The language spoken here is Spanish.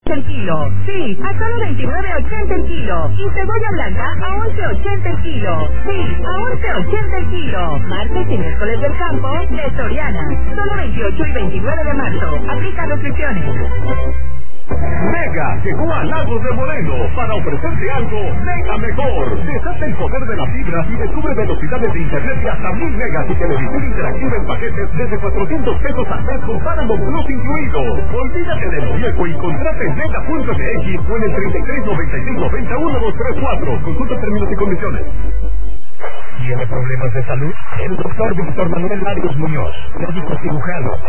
el kilo. Sí, a solo 29.80 el kilo. Y cebolla blanca a 11.80 el kilo. Sí, a 11.80 el kilo. Martes y miércoles del campo de Soriana. Solo 28 y 29 de marzo. Aplica restricciones. Mega llegó a Lagos de Moreno para ofrecerte algo mega mejor. Desata el poder de la fibra y descubre velocidades de internet de hasta 1000 megas y televisión interactiva en paquetes desde 400 pesos al mes con Paramount Plus incluido. Olvídate de lo viejo y contrata en mega.mx o en el 3395901234. Consulta términos y condiciones. ¿Tiene problemas de salud? El doctor Víctor Manuel Larios Muñoz, médico cirujano,